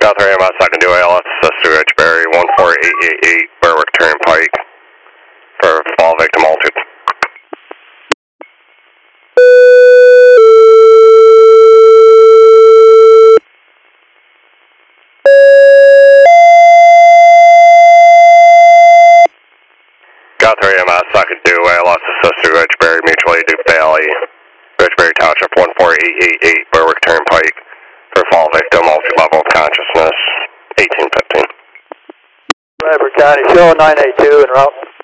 Got 3 miles, second do ALS, assist to Ridgeberry, 14888, Berwick Turnpike, for fall victim altered. Got 3 miles, second do ALS, assist to Ridgeberry, mutually Duke Valley, Ridgeberry Township, 14888, Berwick Turnpike, for fall victim, multi-level of consciousness, 1815. Bradford County, show 982 en route.